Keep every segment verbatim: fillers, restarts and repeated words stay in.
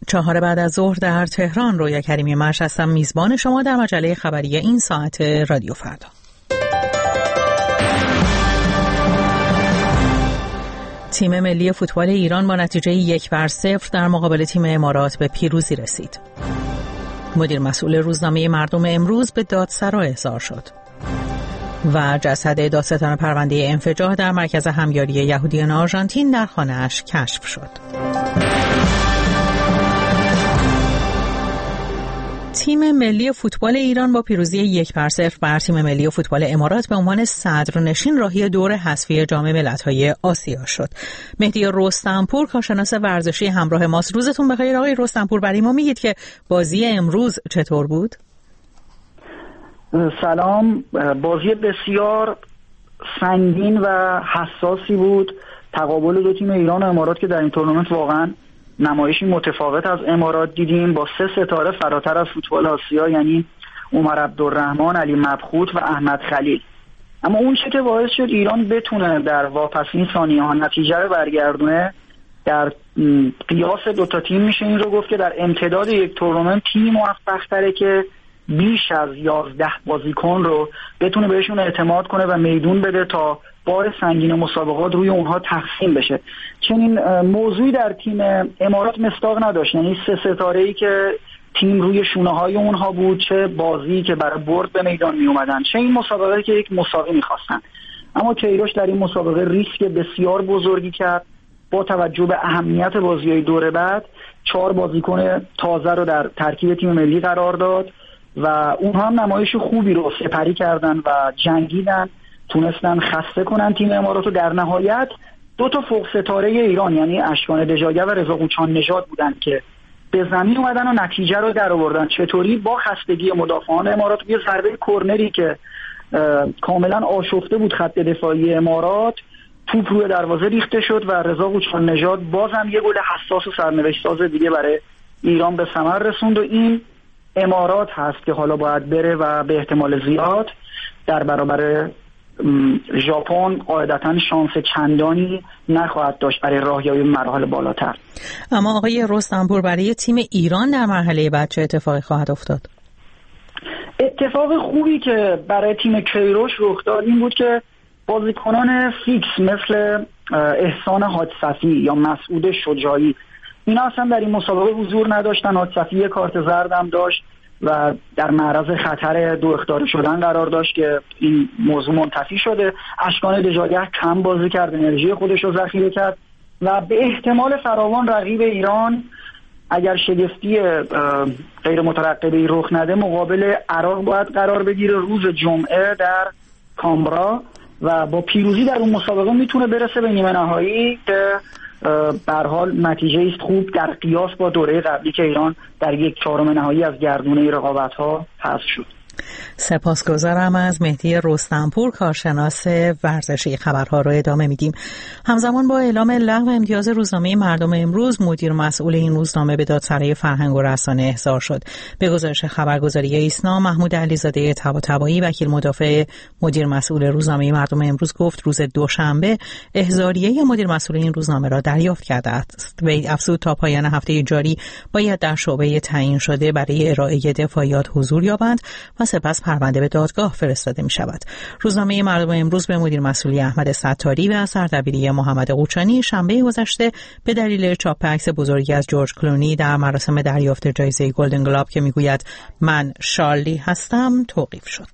چهار بعد از ظهر در تهران. رویا کریمی مرش هستم، میزبان شما در مجله خبری این ساعت رادیو فردا. تیم ملی فوتبال ایران با نتیجه یک بر صفر در مقابل تیم امارات به پیروزی رسید. مدیر مسئول روزنامه مردم امروز به دادسرا احضار شد. و جسد دادستان پرونده انفجار در مرکز همیاری یهودیان آرژانتین در خانه‌اش کشف شد. تیم ملی فوتبال ایران با پیروزی یک بر صفر بر تیم ملی فوتبال امارات به عنوان صدرنشین راهی دور حذفی جام ملت‌های آسیا شد. مهدی رستمپور کارشناس ورزشی همراه ماست. روزتون بخیر آقای رستمپور. برای ما میگید که بازی امروز چطور بود؟ سلام. بازی بسیار سنگین و حساسی بود. تقابل دو تیم ایران و امارات که در این تورنمنت واقعا نمایشی متفاوت از امارات دیدیم، با سه ستاره فراتر از فوتبال آسیا، یعنی عمر عبدالرحمن، علی مبخوت و احمد خلیل. اما اون چه که باعث شد ایران بتونه در واپسین ثانیه‌ها نتیجه رو برگردونه، در قیاس دوتا تیم میشه این رو گفت که در امتداد یک تورنمنت تیم موفق‌تره که بیش از یازده بازیکن رو بتونه بهشون اعتماد کنه و میدون بده تا بار سنگین مسابقات روی اونها تقسیم بشه. چنین موضوعی در تیم امارات مصداق نداشت، یعنی سه ستاره‌ای که تیم روی شونه‌های اونها بود، چه بازی که برای برد به میدان می اومدن، چه این مسابقه که یک مساوی می‌خواستن. اما کیروش در این مسابقه ریسک بسیار بزرگی کرد. با توجه به اهمیت بازی‌های دور بعد چهار بازیکن تازه رو در ترکیب تیم ملی قرار داد و اونها هم نمایش خوبی رو سپری کردن و جنگیدن، تونستن خسته کنن تیم امارات رو. در نهایت دو تا فوق ستاره ایران، یعنی اشکان دژاگر و رضا قوچان نژاد بودن که به زمین اومدن و نتیجه رو در آوردن. چطوری؟ با خستگی مدافعان امارات. یه ضربه کرنری که کاملا آشفته بود خط دفاعی امارات، توپ روی دروازه ریخته شد و رضا قوچان نژاد بازم یه گل حساس و سرنوشت ساز دیگه برای ایران به ثمر رسوند و این امارات هست که حالا باید بره و به احتمال زیاد در برابر ژاپن قاعدتاً شانس چندانی نخواهد داشت برای راهیابی به مراحل بالاتر. اما آقای رستمپور، برای تیم ایران در مرحله بعد چه اتفاقی خواهد افتاد؟ اتفاق خوبی که برای تیم کیروش رخ داد این بود که بازیکنان فیکس مثل احسان حاجصفی یا مسعود شجاعی، اینا اصلا در این مسابقه حضور نداشتن. حاجصفی کارت زرد هم داشت و در معرض خطر دو اخطار شدن قرار داشت که این موضوع منتفی شده. اشکان دژاگر کم بازی کرد، انرژی خودش رو ذخیره کرد و به احتمال فراوان رقیب ایران اگر شگفتی غیر مترقبه‌ای رخ نده مقابل عراق باید قرار بگیره روز جمعه در کامبرا و با پیروزی در اون مسابقه میتونه برسه به نیمه نهایی که به هر حال نتیجه است خوب در قیاس با دوره قبلی که ایران در یک چهارم نهایی از گردونه رقابت‌ها حذف شد. سپاسگزارم از مهدی رستمپور، کارشناس ورزشی. خبرها رو ادامه میدیم. همزمان با اعلام لغو امتیاز روزنامه مردم امروز، مدیر مسئول این روزنامه به دادسرای فرهنگ و رسانه احضار شد. به گزارش خبرگزاری ایسنا، محمود علیزاده طباطبایی، وکیل مدافع مدیر مسئول روزنامه مردم امروز گفت روز دوشنبه احضاریه مدیر مسئول این روزنامه را دریافت کرده است. وی افزود تا پایان هفته جاری باید در شعبه تعیین شده برای ارائه دفاعیات حضور یابند و سپس پرونده به دادگاه فرستاده می شود. روزنامه مردم امروز به مدیر مسئولی احمد ستاری و سردبیری محمد قوچانی شنبه گذشته به دلیل چاپ عکس بزرگی از جورج کلونی در مراسم دریافت جایزه گلدن گلاب که می گوید من شارلی هستم توقیف شد.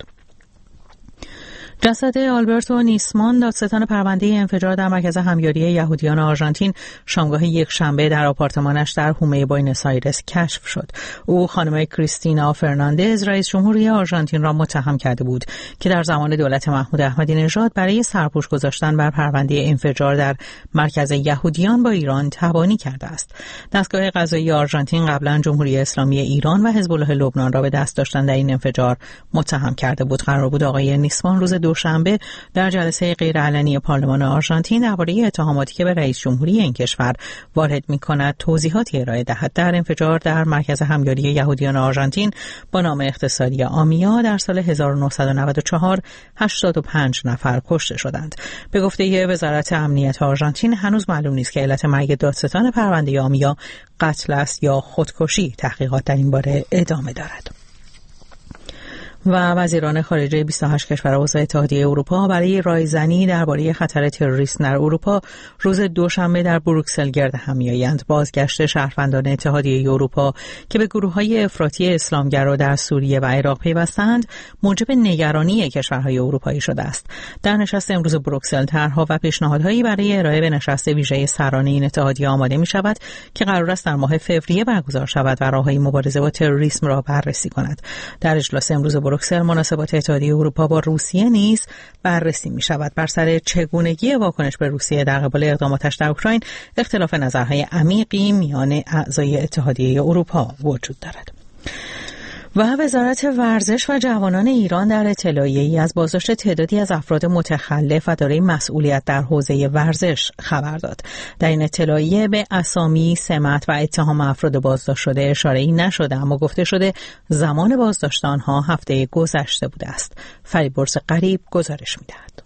جسد آلبرتو نیسمان، دادستان پرونده انفجار در مرکز همیاری یهودیان آرژانتین، شامگاه یک شنبه در آپارتمانش در حومه بوئنوس آیرس کشف شد. او خانم کریستینا فرناندز، رئیس جمهوری آرژانتین را متهم کرده بود که در زمان دولت محمود احمدی نژاد برای سرپوش گذاشتن بر پرونده انفجار در مرکز یهودیان با ایران تبانی کرده است. دستگاه قضایی آرژانتین قبلا جمهوری اسلامی ایران و حزب الله لبنان را به دست داشتن در این انفجار متهم کرده بود. قرار بود آقای نیسمان روز دوشنبه در جلسه غیرعلنی پارلمان آرژانتین درباره اتهاماتی که به رئیس جمهوری این کشور وارد می‌کند توضیحاتی ارائه دهد. در انفجار در مرکز همیاری یهودیان آرژانتین با نام اختصاری آمیا در سال هزار و نهصد و نود و چهار هشتاد و پنج نفر کشته شدند. به گفته وزارت امنیت آرژانتین هنوز معلوم نیست که علت مرگ دادستان پرونده آمیا قتل است یا خودکشی. تحقیقات در این باره ادامه دارد. و وزیران خارجه بیست و هشت کشور عضو اتحادیه اروپا برای رایزنی درباره خطر تروریسم در اروپا روز دوشنبه در بروکسل گرد هم می‌آیند. بازگشت شهروندان اتحادیه اروپا که به گروه‌های افراطی اسلامگرا در سوریه و عراق پیوستند موجب نگرانی کشورهای اروپایی شده است. در نشست امروز بروکسل طرح‌ها و پیشنهادهایی برای ارائه به نشست ویژه سرانه این اتحادیه آماده می‌شود که قرار است در ماه فوریه برگزار شود و راه‌های مبارزه با تروریسم را بررسی کند. در اجلاس امروز بروکسل مناسبات اتحادیه اروپا با روسیه نیز بررسی می شود. بر سر چگونگی واکنش به روسیه در قبال اقداماتش در اوکراین اختلاف نظرهای عمیقی میان اعضای اتحادیه اروپا وجود دارد. و وزارت ورزش و جوانان ایران در اطلاعیه‌ای از بازداشت تعدادی از افراد متخلف و دارای مسئولیت در حوزه ورزش خبر داد. در این اطلاعیه به اسامی، سمت و اتهام افراد بازداشت شده اشاره‌ای نشده، اما گفته شده زمان بازداشت آنها هفته گذشته بوده است. فریبرز غریب گزارش می‌دهد.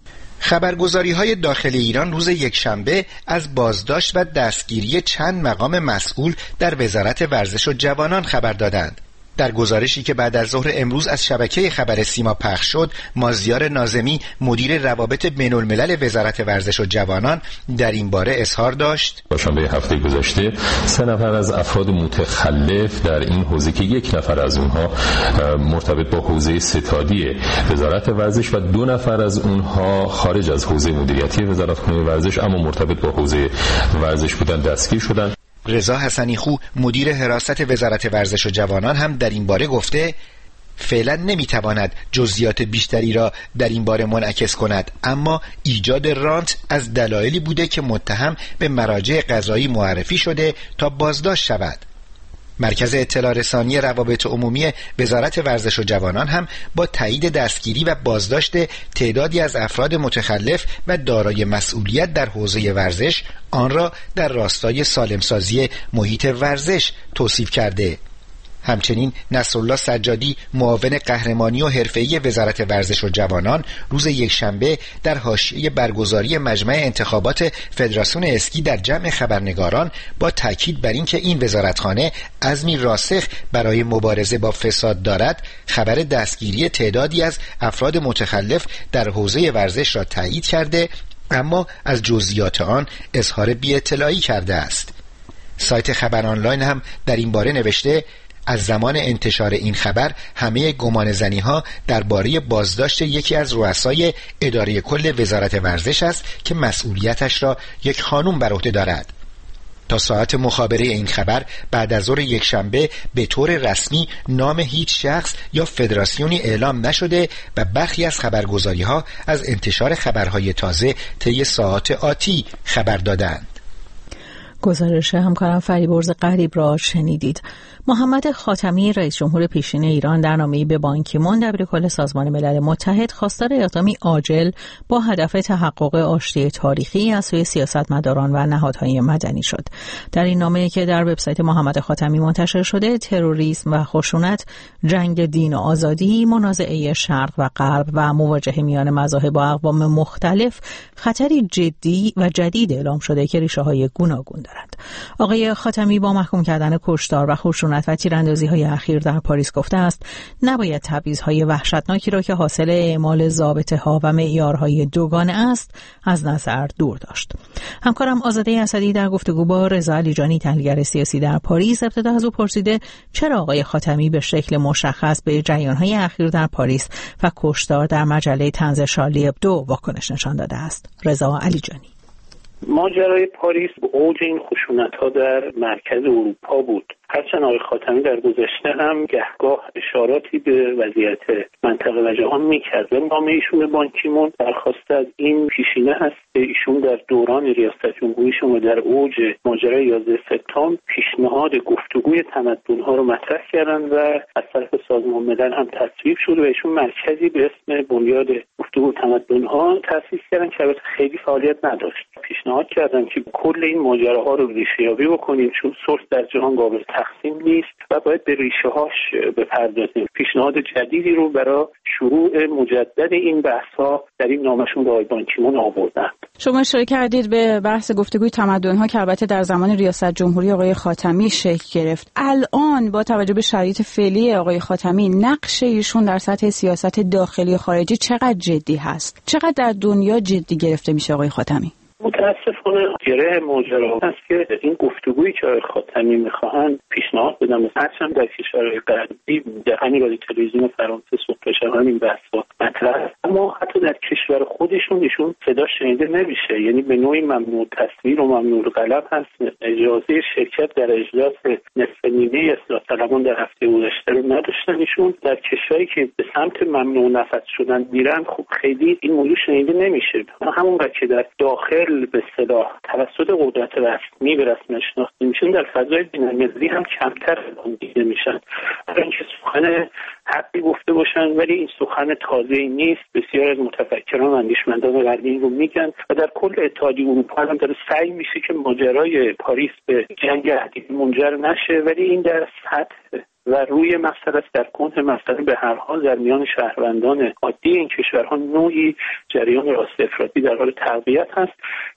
خبرگزاری‌های داخل ایران روز یکشنبه از بازداشت و دستگیری چند مقام مسئول در وزارت ورزش و جوانان خبر دادند. در گزارشی که بعد از ظهر امروز از شبکه خبر سیما پخش شد، مازیار ناظمی مدیر روابط بین‌الملل وزارت ورزش و جوانان در این باره اظهار داشت: دوشنبه هفته گذشته سه نفر از افراد متخلف در این حوزه که یک نفر از اونها مرتبط با حوزه ستادی وزارت ورزش و دو نفر از اونها خارج از حوزه مدیریتی وزارت ورزش اما مرتبط با حوزه ورزش بودن دستگیر شدند. رضا حسنی خو مدیر حراست وزارت ورزش و جوانان هم در این باره گفته فعلا نمیتواند جزئیات بیشتری را در این باره منعکس کند، اما ایجاد رانت از دلایلی بوده که متهم به مراجع قضایی معرفی شده تا بازداشت شود. مرکز اطلاع رسانی روابط عمومی وزارت ورزش و جوانان هم با تایید دستگیری و بازداشت تعدادی از افراد متخلف و دارای مسئولیت در حوزه ورزش آن را در راستای سالمسازی محیط ورزش توصیف کرده. همچنین نصرالله سجادی معاون قهرمانی و حرفه‌ای وزارت ورزش و جوانان روز یکشنبه در حاشیه برگزاری مجمع انتخابات فدراسیون اسکی در جمع خبرنگاران با تاکید بر اینکه این وزارتخانه عزمی راسخ برای مبارزه با فساد دارد، خبر دستگیری تعدادی از افراد متخلف در حوزه ورزش را تایید کرده، اما از جزئیات آن اظهار بی‌اطلاعی کرده است. سایت خبر آنلاین هم در این باره نوشته از زمان انتشار این خبر همه گمانه‌زنی ها درباره بازداشت یکی از رؤسای اداره کل وزارت ورزش است که مسئولیتش را یک خانم بر عهده دارد. تا ساعت مخابره این خبر بعد از ظهر یکشنبه به طور رسمی نام هیچ شخص یا فدراسیونی اعلام نشده و برخی از خبرگزاری ها از انتشار خبرهای تازه طی ساعات آتی خبر دادند. گزارش همکارم فریبرز غریب را شنیدید. محمد خاتمی رئیس جمهور پیشین ایران در نامه‌ای به بان کی مون دبیرکل سازمان ملل متحد خواستار اقدامی عاجل با هدف تحقق آشتی تاریخی از سوی سیاستمداران و نهادهای مدنی شد. در این نامه‌ای که در وبسایت محمد خاتمی منتشر شده، تروریسم و خشونت، جنگ دین و آزادی، منازعه شرق و غرب و مواجهه میان مذاهب و اقوام مختلف خطری جدی و جدید اعلام شده که ریشه‌های گوناگون دارد. آقای خاتمی با محکوم کردن کشتار و خشونت و تیراندازی‌های اخیر در پاریس گفته است نباید تبعیض‌های وحشتناکی را که حاصل اعمال ضابطه‌ها و معیارهای دوگانه است از نظر دور داشت. همکارم آزاده اسدی در گفتگو با رضا علیجانی تحلیلگر سیاسی در پاریس ابتدا از او پرسیده چرا آقای خاتمی به شکل مشخص به جریان‌های اخیر در پاریس و کشتار در مجله طنز شارلی ابدو واکنش نشان داده است. رضا علیجانی: ماجرای پاریس اوج این خشونت‌ها در مرکز اروپا بود هرچند آقای خاتمی در گذشته هم گهگاه اشاراتی به وضعیت منطقه و جهان میکرد و نامه ایشون به بان کی مون درخواست از این پیشینه هست که ایشون در دوران ریاست جمهوریشون و در اوج ماجرای یازده سپتامبر پیشنهاد گفتگوی تمدن‌ها رو مطرح کردن و از طرف سازمان ملل هم تصویب شد و ایشون مرکزی به اسم بنیاد گفتگو تمدن‌ها تأسیس کردن که البته خیلی فعالیت نداشت. پیشنهاد کردن که کل این ماجراها رو ریشه‌یابی بکنیم چون صلح در جهان قابل تقسیم نیست و باید به ریشه‌هاش بپردازیم. پیشنهاد جدیدی رو برای شروع مجدد این بحث‌ها در این نامه‌شون به آقای بان کی مون آوردن. شما اشاره کردید به بحث گفتگوی تمدن‌ها که البته در زمان ریاست جمهوری آقای خاتمی شکل گرفت. الان با توجه به شرایط فعلی آقای خاتمی نقش ایشون در سطح سیاست داخلی و خارجی چقدر جدی هست؟ چقدر در دنیا جدی گرفته میشه آقای خاتمی؟ متاسفانه گره ماجرا هست که این گفتگویی که آقای خاتمی میخواهند پیشنهاد بدن مثلا در کشورهای غربی در همین رادیو تلویزیون فرانسه صبح شب این بحث‌ها مطرح است، اما حتی در کشور خودشون ایشون صدا شنیده نمیشه. یعنی به نوعی ممنوع تصویر و ممنوع قلم هست. اجازه شرکت در اجلاس نصف نیمه اصلاح طلبان در هفته گذشته رو نداشتن. ایشون در کشوری که به سمت ممنوع نفس شدن میرن خب خیلی این موضوع شنیده نمیشه. همونقدر که در داخل به اصطلاح توسط قدرت رسمی به رسمیت شناخته میشن در فضای بین‌المللی هم کمتر دیده میشن. برای اینکه سخن حقی گفته باشن ولی این سخن تازه‌ای نیست. بسیار از متفکران و اندیشمندان غربی این رو میگن و در کل اتحادیه اروپا هم داره سعی میشه که ماجرای پاریس به جنگ اهدی منجر نشه، ولی این در سطح و روی مسئله در کنه مسئله به هر حال در میان شهروندان عادی این کشورها نوعی جریان راست افراطی در حال تقویت هست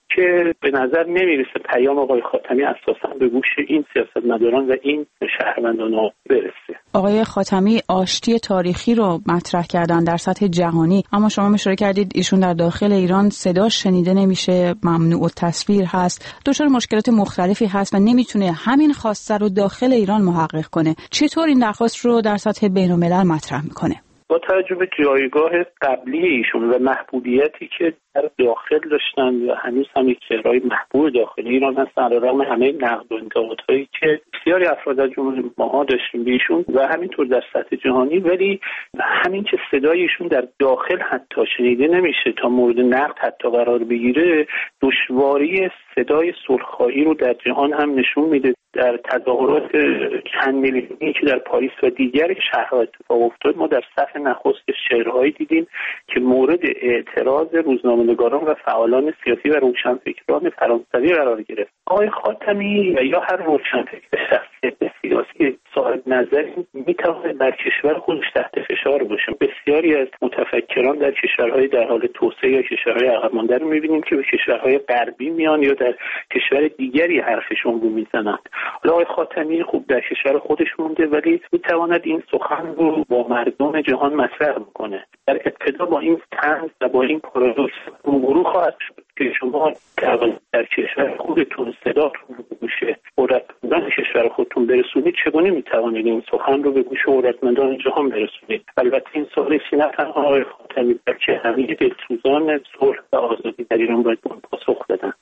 که به نظر نمیرسه پیام آقای خاتمی اساساً به گوش این سیاستمداران و این شهروندان ها برسه. آقای خاتمی آشتی تاریخی رو مطرح کردن در سطح جهانی، اما شما اشاره کردید ایشون در داخل ایران صداش شنیده نمیشه، ممنوع التصویر هست، دچار مشکلات مختلفی هست و نمیتونه همین خواسته رو داخل ایران محقق کنه. چطور این درخواست رو در سطح بین‌الملل مطرح میکنه؟ با توجه به جایگاه قبلی ایشون و محبوبیتی که در داخل داشتن و هنوز هم یک چهره‌های محبوب داخلی ایران هستن علیرغم همه نقد و انتقادهایی که بسیاری افراد از جمله ماها داشتیم بهشون و همینطور در سطح جهانی، ولی همین که صدای ایشون در داخل حتی شنیده نمیشه تا مورد نقد حتی قرار بگیره، دشواری صدای صلح‌خواهی رو در جهان هم نشون میده. در تظاهرات چند میلیونی که در پاریس و دیگر شهرها اتفاق افتاد ما در صف نخست شعرهایی دیدیم که مورد اعتراض روزنامه‌نگاران و فعالان سیاسی و روشنفکران فرانسوی قرار گرفت. آقای خاتمی و یا هر روشنفکر شخصیت سیاسی صاحب نظری میتواند در کشور خودش تحت فشار باشه. بسیاری از متفکران در کشورهای در حال توسعه یا کشورهای عقب مانده رو می‌بینیم که به کشورهای غربی میان یا در کشور دیگری حرفشون رو میزنند. حالا آقای خاتمی خوب در کشور خودش مونده ولی میتواند این سخن رو با مردم جهان مطرح بکنه. در ابتدا با این طنز و با این پارادوکس روبرو خواهد شد که شما در کشور خودتون صداتون رو به گوش قدرتمندان کشور خودتون برسونید، چگونه میتوانید این سخن رو به گوش قدرتمندان جهان برسونید؟ البته این سوالی نه تنها آقای خاتمی بلکه همه دلسوزان صلح و آزادی در ایران باید پاسخ بدن.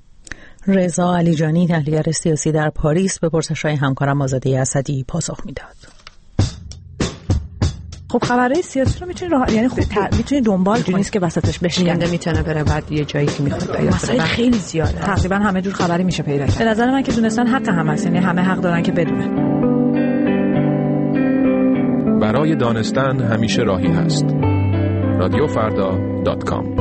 رضا علیجانی، تحلیلگر سیاسی در پاریس، به پرسش‌های همکارم آزاده اسدی پاسخ میداد. خب خبرهای سیاسی رو میتونی راه یعنی خب میتونی دنبال کنی، نیست که وسطش بشکنه، میتونه بره بعد یه جایی که میخواد پیدا مسائل خیلی زیاده، تقریبا همه جور خبری میشه پیدا کرد. به نظر من که دونستن حق هم هست، یعنی همه حق دارن که بدونن. برای دانستن همیشه راهی هست. رادیو فردا دات کام.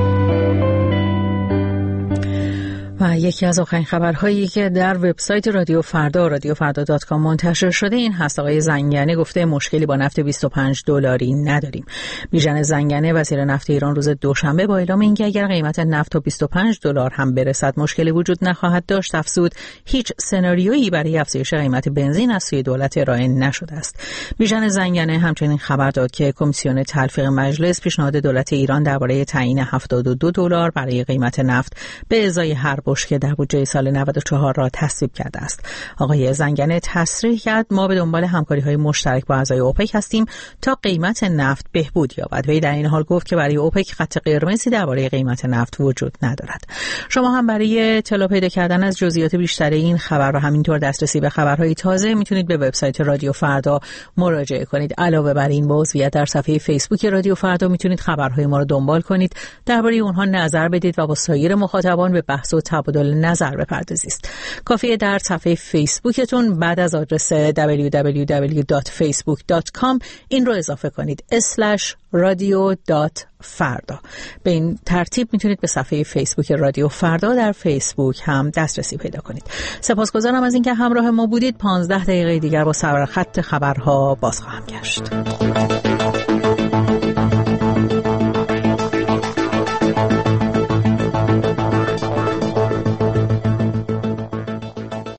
و یکی از آخرین خبرهایی که در وبسایت رادیو فردا رادیو فردا دات کام منتشر شده این هست. آقای زنگنه گفته مشکلی با نفت بیست و پنج دلاری نداریم. بیژن زنگنه وزیر نفت ایران روز دوشنبه با اعلام اینکه اگر قیمت نفت تا بیست و پنج دلار هم برسد مشکلی وجود نخواهد داشت افزود هیچ سناریویی برای افزایش قیمت بنزین از سوی دولت ارائه نشده است. بیژن زنگنه همچنین خبر داد که کمیسیون تلفیق مجلس پیشنهاد دولت ایران درباره تعیین هفتاد و دو دلار برای قیمت نفت به ازای هر رشد که در بودجه سال نود و چهار را تصویب کرده است. آقای زنگنه تصریح کرد ما به دنبال همکاری‌های مشترک با اعضای اوپک هستیم تا قیمت نفت بهبود یابد. وی در این حال گفت که برای اوپک خط قرمزی درباره قیمت نفت وجود ندارد. شما هم برای اطلاع پیدا کردن از جزئیات بیشتر این خبر و همینطور دسترسی به خبرهای تازه میتونید به وبسایت رادیو فردا مراجعه کنید. علاوه بر این با عضویت در صفحه فیسبوک رادیو فردا میتونید خبرهای ما رو دنبال کنید، درباره اونها نظر بدید و با سایر مخاطبان به بحث و تبادل نظر بپردازید. کافیه در صفحه فیسبوکتون بعد از آدرس دبلیو دبلیو دبلیو دات فیسبوک دات کام این رو اضافه کنید اسلش رادیو دات فردا. به این ترتیب میتونید به صفحه فیسبوک رادیو فردا در فیسبوک هم دسترسی پیدا کنید. سپاسگزارم از اینکه همراه ما بودید. پانزده دقیقه دیگر با سرخط خبرها باز خواهم گشت.